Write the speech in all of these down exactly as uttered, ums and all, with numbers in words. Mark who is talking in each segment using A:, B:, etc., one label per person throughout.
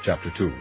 A: Chapter two.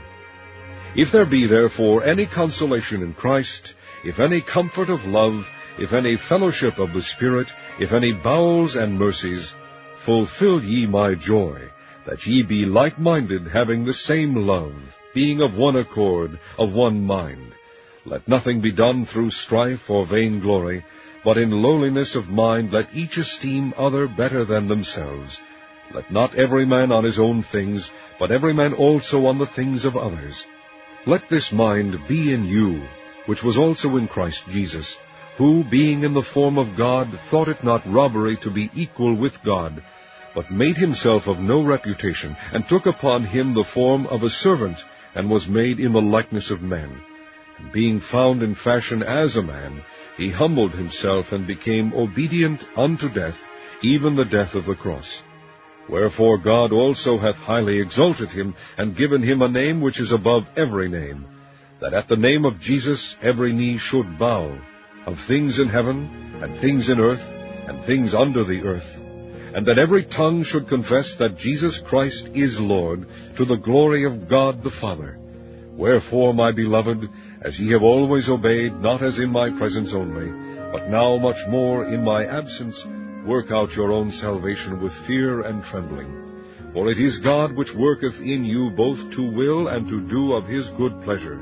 A: If there be therefore any consolation in Christ, if any comfort of love, if any fellowship of the Spirit, if any bowels and mercies, fulfill ye my joy, that ye be like-minded, having the same love, being of one accord, of one mind. Let nothing be done through strife or vainglory, but in lowliness of mind let each esteem other better than themselves. Let not every man on his own things, but every man also on the things of others. Let this mind be in you, which was also in Christ Jesus, who, being in the form of God, thought it not robbery to be equal with God, but made himself of no reputation, and took upon him the form of a servant, and was made in the likeness of men. And being found in fashion as a man, he humbled himself, and became obedient unto death, even the death of the cross. Wherefore God also hath highly exalted him, and given him a name which is above every name, that at the name of Jesus every knee should bow, of things in heaven, and things in earth, and things under the earth, and that every tongue should confess that Jesus Christ is Lord, to the glory of God the Father. Wherefore, my beloved, as ye have always obeyed, not as in my presence only, but now much more in my absence, work out your own salvation with fear and trembling. For it is God which worketh in you both to will and to do of his good pleasure.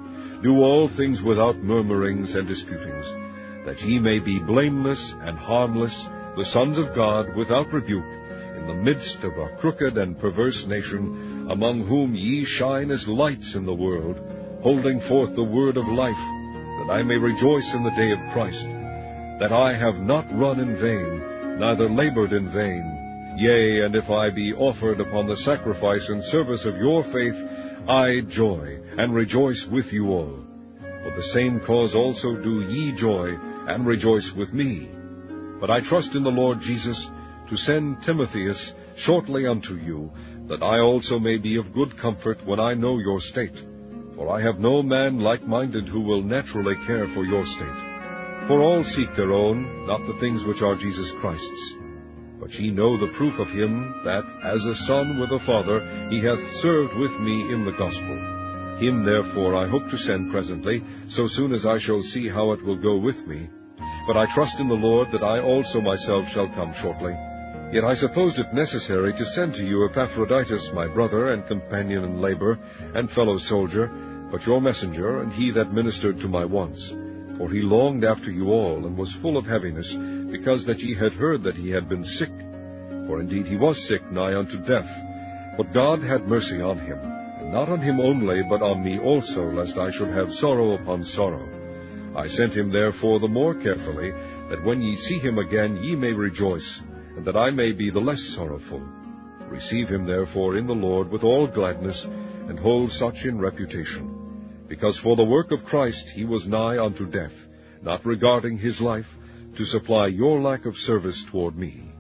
A: Do all things without murmurings and disputings, that ye may be blameless and harmless, the sons of God, without rebuke, in the midst of a crooked and perverse nation, among whom ye shine as lights in the world, holding forth the word of life, that I may rejoice in the day of Christ, that I have not run in vain, neither labored in vain. Yea, and if I be offered upon the sacrifice and service of your faith, I joy, and rejoice with you all. For the same cause also do ye joy, and rejoice with me. But I trust in the Lord Jesus to send Timotheus shortly unto you, that I also may be of good comfort when I know your state. For I have no man like-minded who will naturally care for your state. For all seek their own, not the things which are Jesus Christ's. But ye know the proof of him, that, as a son with a father, he hath served with me in the gospel. Him therefore I hope to send presently, so soon as I shall see how it will go with me. But I trust in the Lord that I also myself shall come shortly. Yet I supposed it necessary to send to you Epaphroditus, my brother, and companion in labor, and fellow soldier, but your messenger, and he that ministered to my wants. For he longed after you all, and was full of heaviness, because that ye had heard that he had been sick. For indeed he was sick nigh unto death. But God had mercy on him, and not on him only, but on me also, lest I should have sorrow upon sorrow. I sent him therefore the more carefully, that when ye see him again ye may rejoice, and that I may be the less sorrowful. Receive him therefore in the Lord with all gladness, and hold such in reputation. Because for the work of Christ he was nigh unto death, not regarding his life, to supply your lack of service toward me.